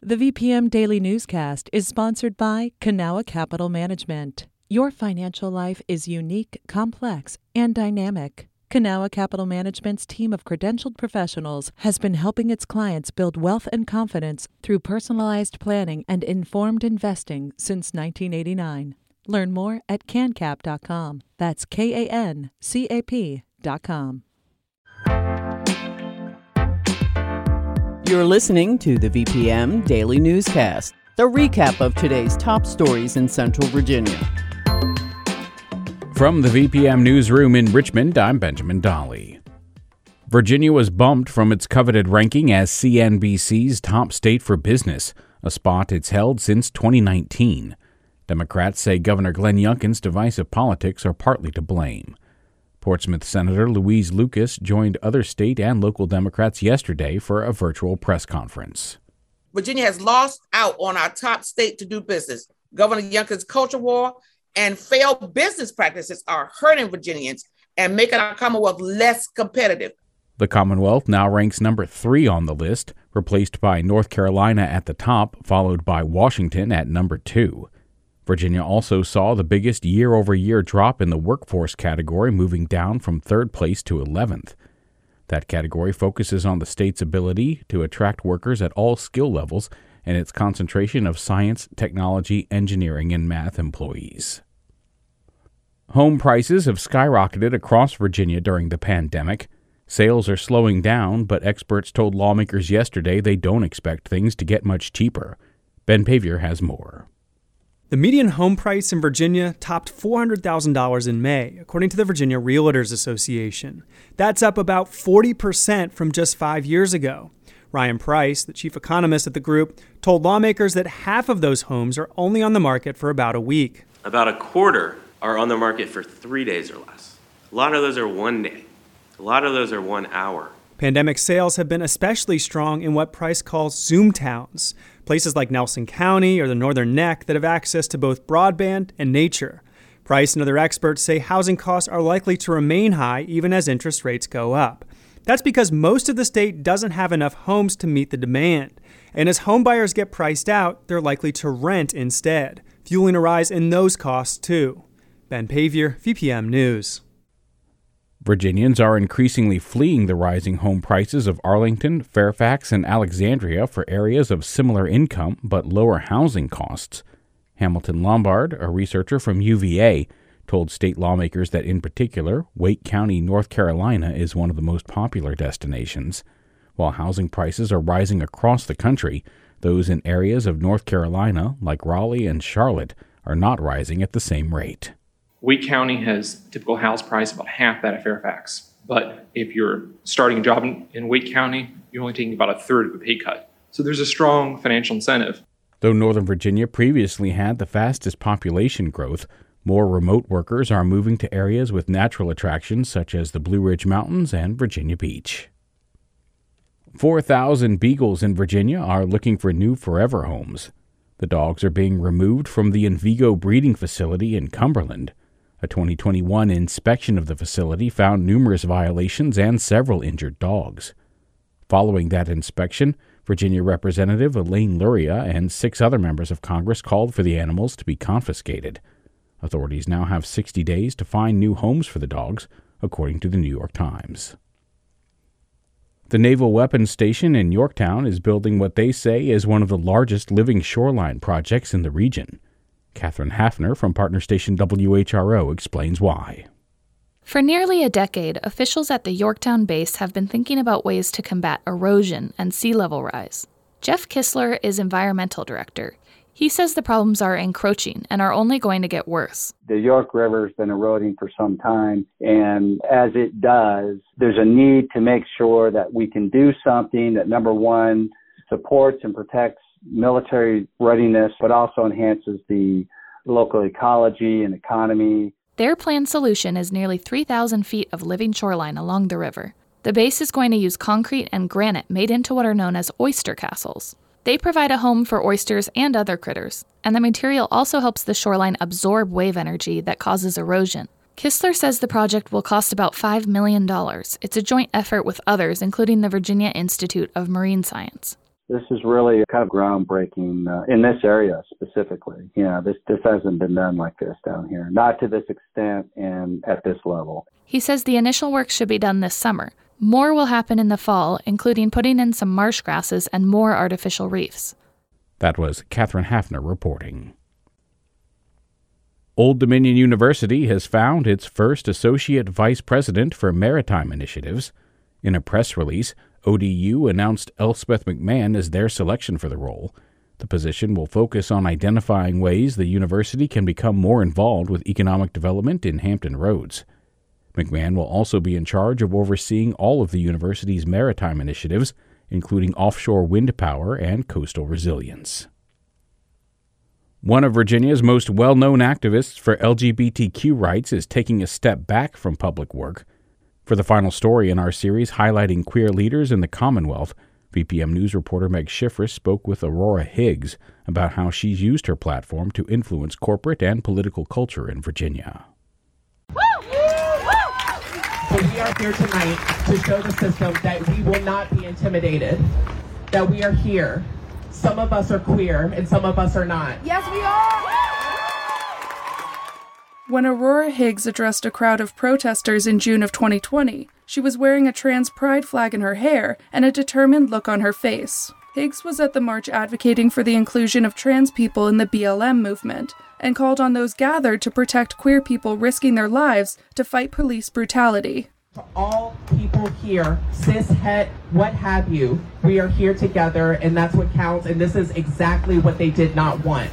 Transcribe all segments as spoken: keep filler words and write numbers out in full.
The V P M Daily Newscast is sponsored by Kanawha Capital Management. Your financial life is unique, complex, and dynamic. Kanawha Capital Management's team of credentialed professionals has been helping its clients build wealth and confidence through personalized planning and informed investing since nineteen eighty-nine. Learn more at can cap dot com. That's K A N C A P dot com. You're listening to the V P M Daily Newscast, the recap of today's top stories in Central Virginia. From the V P M Newsroom in Richmond, I'm Benjamin Dolly. Virginia was bumped from its coveted ranking as C N B C's top state for business, a spot it's held since twenty nineteen. Democrats say Governor Glenn Youngkin's divisive politics are partly to blame. Portsmouth Senator Louise Lucas joined other state and local Democrats yesterday for a virtual press conference. Virginia has lost out on our top state to do business. Governor Youngkin's culture war and failed business practices are hurting Virginians and making our Commonwealth less competitive. The Commonwealth now ranks number three on the list, replaced by North Carolina at the top, followed by Washington at number two. Virginia also saw the biggest year-over-year drop in the workforce category, moving down from third place to eleventh. That category focuses on the state's ability to attract workers at all skill levels and its concentration of science, technology, engineering, and math employees. Home prices have skyrocketed across Virginia during the pandemic. Sales are slowing down, but experts told lawmakers yesterday they don't expect things to get much cheaper. Ben Pavier has more. The median home price in Virginia topped four hundred thousand dollars in May, according to the Virginia Realtors Association. That's up about forty percent from just five years ago. Ryan Price, the chief economist at the group, told lawmakers that half of those homes are only on the market for about a week. About a quarter are on the market for three days or less. A lot of those are one day. A lot of those are one hour. Pandemic sales have been especially strong in what Price calls Zoom towns, places like Nelson County or the Northern Neck that have access to both broadband and nature. Price and other experts say housing costs are likely to remain high even as interest rates go up. That's because most of the state doesn't have enough homes to meet the demand. And as home buyers get priced out, they're likely to rent instead, fueling a rise in those costs too. Ben Pavier, V P M News. Virginians are increasingly fleeing the rising home prices of Arlington, Fairfax, and Alexandria for areas of similar income but lower housing costs. Hamilton Lombard, a researcher from U V A, told state lawmakers that in particular, Wake County, North Carolina is one of the most popular destinations. While housing prices are rising across the country, those in areas of North Carolina, like Raleigh and Charlotte, are not rising at the same rate. Wake County has typical house price about half that of Fairfax. But if you're starting a job in, in Wake County, you're only taking about a third of the pay cut. So there's a strong financial incentive. Though Northern Virginia previously had the fastest population growth, more remote workers are moving to areas with natural attractions such as the Blue Ridge Mountains and Virginia Beach. four thousand beagles in Virginia are looking for new forever homes. The dogs are being removed from the Envigo breeding facility in Cumberland. A twenty twenty-one inspection of the facility found numerous violations and several injured dogs. Following that inspection, Virginia Representative Elaine Luria and six other members of Congress called for the animals to be confiscated. Authorities now have sixty days to find new homes for the dogs, according to the New York Times. The Naval Weapons Station in Yorktown is building what they say is one of the largest living shoreline projects in the region. Catherine Hafner from partner station W H R O explains why. For nearly a decade, officials at the Yorktown base have been thinking about ways to combat erosion and sea level rise. Jeff Kissler is environmental director. He says the problems are encroaching and are only going to get worse. The York River has been eroding for some time, and as it does, there's a need to make sure that we can do something that, number one, supports and protects military readiness, but also enhances the local ecology and economy. Their planned solution is nearly three thousand feet of living shoreline along the river. The base is going to use concrete and granite made into what are known as oyster castles. They provide a home for oysters and other critters, and the material also helps the shoreline absorb wave energy that causes erosion. Kissler says the project will cost about five million dollars. It's a joint effort with others, including the Virginia Institute of Marine Science. This is really kind of groundbreaking uh, in this area specifically. You know, this, this hasn't been done like this down here, not to this extent and at this level. He says the initial work should be done this summer. More will happen in the fall, including putting in some marsh grasses and more artificial reefs. That was Catherine Hafner reporting. Old Dominion University has found its first Associate Vice President for Maritime Initiatives. In a press release, O D U announced Elspeth McMahon as their selection for the role. The position will focus on identifying ways the university can become more involved with economic development in Hampton Roads. McMahon will also be in charge of overseeing all of the university's maritime initiatives, including offshore wind power and coastal resilience. One of Virginia's most well-known activists for L G B T Q rights is taking a step back from public work. For the final story in our series highlighting queer leaders in the Commonwealth, V P M News reporter Meg Schiffris spoke with Aurora Higgs about how she's used her platform to influence corporate and political culture in Virginia. So we are here tonight to show the system that we will not be intimidated, that we are here. Some of us are queer and some of us are not. Yes, we are! When Aurora Higgs addressed a crowd of protesters in June of twenty twenty, she was wearing a trans pride flag in her hair and a determined look on her face. Higgs was at the march advocating for the inclusion of trans people in the B L M movement and called on those gathered to protect queer people risking their lives to fight police brutality. For all people here, cis, het, what have you, we are here together and that's what counts, and this is exactly what they did not want.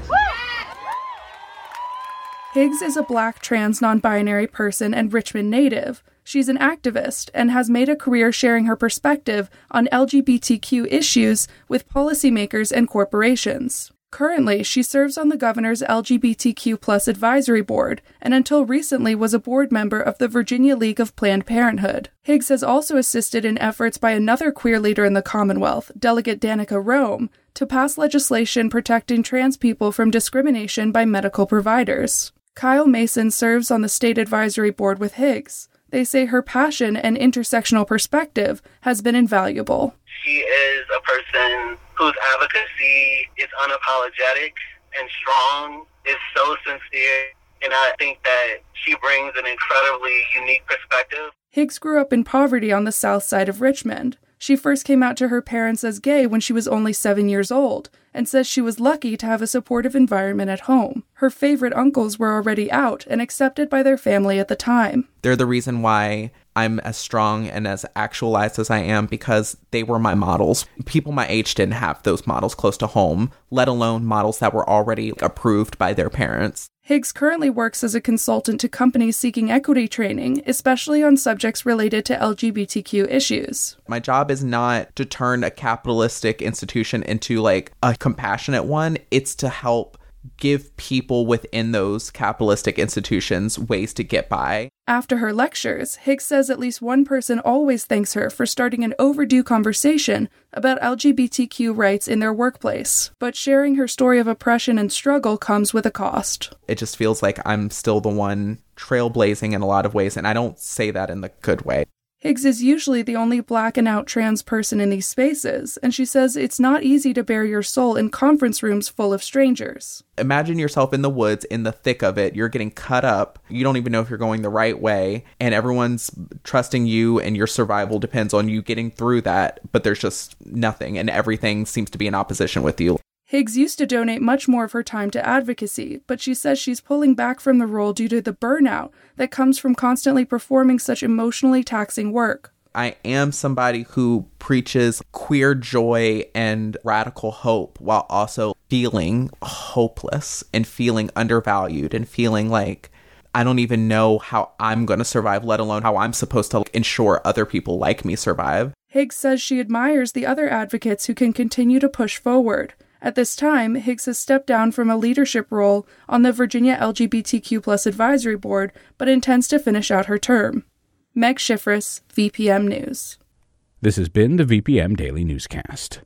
Higgs is a black trans non-binary person and Richmond native. She's an activist and has made a career sharing her perspective on L G B T Q issues with policymakers and corporations. Currently, she serves on the governor's L G B T Q plus advisory board, and until recently was a board member of the Virginia League of Planned Parenthood. Higgs has also assisted in efforts by another queer leader in the Commonwealth, Delegate Danica Rome, to pass legislation protecting trans people from discrimination by medical providers. Kyle Mason serves on the state advisory board with Higgs. They say her passion and intersectional perspective has been invaluable. She is a person whose advocacy is unapologetic and strong, is so sincere, and I think that she brings an incredibly unique perspective. Higgs grew up in poverty on the south side of Richmond. She first came out to her parents as gay when she was only seven years old, and says she was lucky to have a supportive environment at home. Her favorite uncles were already out and accepted by their family at the time. They're the reason why I'm as strong and as actualized as I am, because they were my models. People my age didn't have those models close to home, let alone models that were already approved by their parents. Higgs currently works as a consultant to companies seeking equity training, especially on subjects related to L G B T Q issues. My job is not to turn a capitalistic institution into like a compassionate one. It's to help give people within those capitalistic institutions ways to get by. After her lectures, Higgs says at least one person always thanks her for starting an overdue conversation about L G B T Q rights in their workplace. But sharing her story of oppression and struggle comes with a cost. It just feels like I'm still the one trailblazing in a lot of ways, and I don't say that in the good way. Higgs is usually the only black and out trans person in these spaces, and she says it's not easy to bare your soul in conference rooms full of strangers. Imagine yourself in the woods, in the thick of it. You're getting cut up. You don't even know if you're going the right way, and everyone's trusting you, and your survival depends on you getting through that, but there's just nothing, and everything seems to be in opposition with you. Higgs used to donate much more of her time to advocacy, but she says she's pulling back from the role due to the burnout that comes from constantly performing such emotionally taxing work. I am somebody who preaches queer joy and radical hope while also feeling hopeless and feeling undervalued and feeling like I don't even know how I'm going to survive, let alone how I'm supposed to ensure other people like me survive. Higgs says she admires the other advocates who can continue to push forward. At this time, Higgs has stepped down from a leadership role on the Virginia L G B T Q plus advisory board, but intends to finish out her term. Meg Schiffris, V P M News. This has been the V P M Daily Newscast.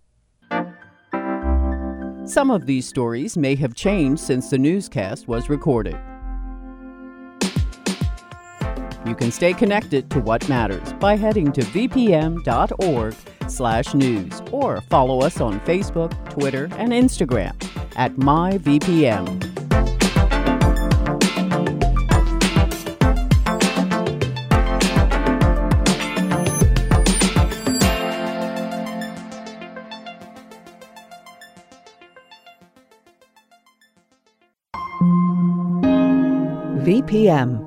Some of these stories may have changed since the newscast was recorded. You can stay connected to what matters by heading to vpm.org slash news or follow us on Facebook, Twitter, and Instagram at myvpm. V P M.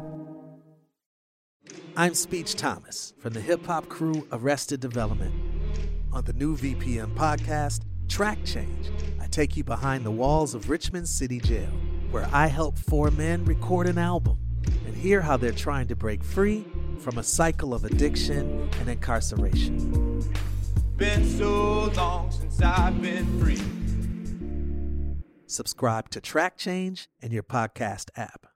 I'm Speech Thomas from the hip-hop crew Arrested Development. On the new V P M podcast, Track Change, I take you behind the walls of Richmond City Jail, where I help four men record an album and hear how they're trying to break free from a cycle of addiction and incarceration. Been so long since I've been free. Subscribe to Track Change in your podcast app.